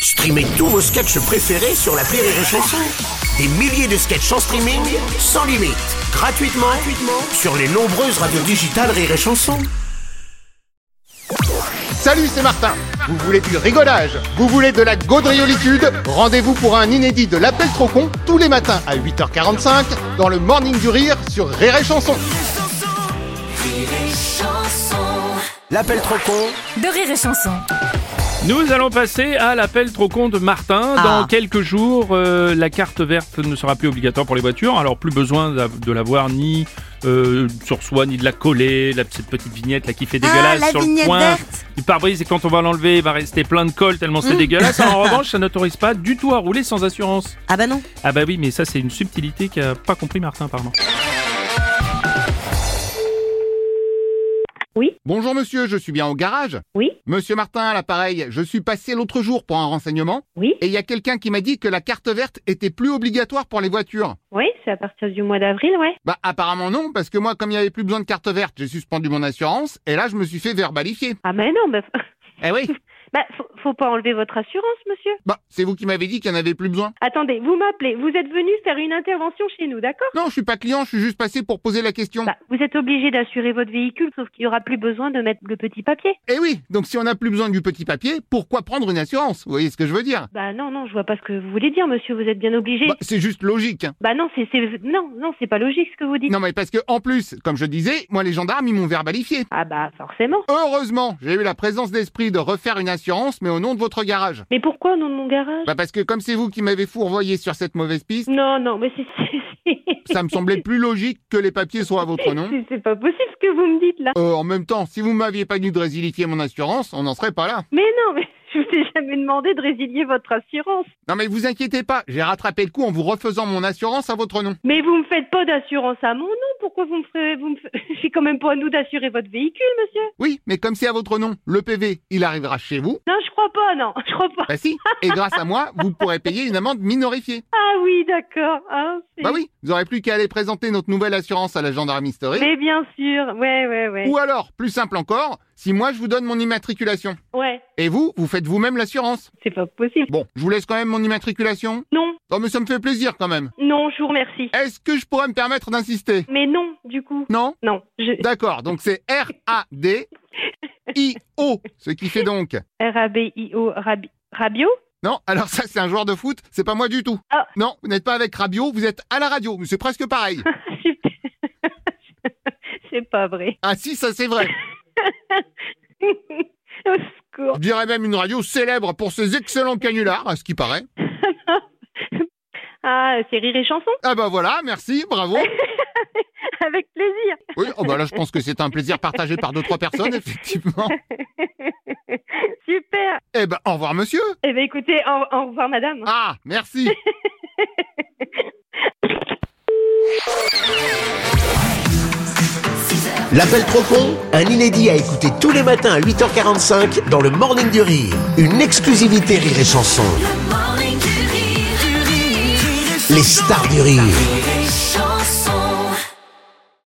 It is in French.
Streamez tous vos sketchs préférés sur l'appli Rire et Chanson. Des milliers de sketchs en streaming, sans limite, gratuitement sur les nombreuses radios digitales Rire et Chanson. Salut, c'est Martin. Vous voulez du rigolage? Vous voulez de la gaudriolitude? Rendez-vous pour un inédit de l'Appel trop con tous les matins à 8h45 dans le Morning du Rire sur Rire et Chanson. L'appel trop con de Rire et Chanson. Nous allons passer à l'appel trop con de Martin. Dans quelques jours, la carte verte ne sera plus obligatoire pour les voitures. Alors plus besoin de l'avoir ni sur soi, ni de la coller. Cette petite vignette là qui fait dégueulasse sur le coin du pare-brise. Et quand on va l'enlever, il va rester plein de colle tellement c'est dégueulasse. En revanche, ça n'autorise pas du tout à rouler sans assurance. Ah bah non. Ah bah oui, mais ça c'est une subtilité qu'a pas compris Martin apparemment. Oui. Bonjour monsieur, je suis bien au garage? Oui. Monsieur Martin à l'appareil, je suis passé l'autre jour pour un renseignement. Oui. Et il y a quelqu'un qui m'a dit que la carte verte était plus obligatoire pour les voitures. Oui, c'est à partir du mois d'avril, ouais. Bah apparemment non, parce que moi comme il n'y avait plus besoin de carte verte, j'ai suspendu mon assurance et là je me suis fait verbalifier. Ah mais non, bah... Eh oui. Bah, faut pas enlever votre assurance, monsieur. Bah c'est vous qui m'avez dit qu'il n'y en avait plus besoin. Attendez, vous m'appelez, vous êtes venu faire une intervention chez nous, d'accord? Non, je suis pas client, je suis juste passé pour poser la question. Bah, vous êtes obligé d'assurer votre véhicule, sauf qu'il y aura plus besoin de mettre le petit papier. Eh oui, donc si on n'a plus besoin du petit papier, pourquoi prendre une assurance? Vous voyez ce que je veux dire? Bah non, je vois pas ce que vous voulez dire, monsieur, vous êtes bien obligé. Bah, c'est juste logique. Bah non, non, c'est pas logique ce que vous dites. Non mais parce que en plus, comme je disais, moi les gendarmes ils m'ont verbalifié. Ah bah forcément. Heureusement, j'ai eu la présence d'esprit de refaire une assurance, mais au nom de votre garage. Mais pourquoi au nom de mon garage? Bah parce que comme c'est vous qui m'avez fourvoyé sur cette mauvaise piste, Non, mais c'est... ça me semblait plus logique que les papiers soient à votre nom. C'est pas possible ce que vous me dites là. En même temps, si vous m'aviez pas dit de résilier mon assurance, on n'en serait pas là. Mais non, mais je vous ai jamais demandé de résilier votre assurance. Non mais vous inquiétez pas, j'ai rattrapé le coup en vous refaisant mon assurance à votre nom. Mais vous me faites pas d'assurance à mon nom, pourquoi vous me faites... C'est quand même pas à nous d'assurer votre véhicule, monsieur. Oui, mais comme c'est à votre nom, le PV, il arrivera chez vous. Non, je crois pas, non, je crois pas. Bah si, et grâce à moi, vous pourrez payer une amende minorifiée. Ah oui, d'accord. Hein, Bah oui, vous aurez plus qu'à aller présenter notre nouvelle assurance à la gendarmerie historique. Mais bien sûr, ouais. Ou alors, plus simple encore, si moi je vous donne mon immatriculation. Ouais, Et vous faites vous-même l'assurance. c'est pas possible. Bon, je vous laisse quand même mon immatriculation. Non, Oh mais ça me fait plaisir quand même. non, je vous remercie. Est-ce que je pourrais me permettre d'insister? Mais non, du coup. Non? Non, D'accord, donc c'est R-A-D-I-O, ce qui fait donc... R-A-B-I-O, Rabio. Non, alors ça c'est un joueur de foot, c'est pas moi du tout. Ah. Non, vous n'êtes pas avec Rabiot, vous êtes à la radio, mais c'est presque pareil. Super. C'est pas vrai. Ah si, ça c'est vrai. Au secours. Je dirais même une radio célèbre pour ses excellents canulars, à ce qui paraît. Ah, c'est Rire et Chanson. Ah bah voilà, merci, bravo. Avec plaisir. Oui, oh bah là je pense que c'est un plaisir partagé par 2-3 personnes, effectivement. Super. Eh ben au revoir monsieur. Eh ben écoutez, au revoir madame. Ah, merci. L'appel trop con, un inédit à écouter tous les matins à 8h45 dans le Morning du Rire. Une exclusivité Rire et Chanson. Les stars du rire.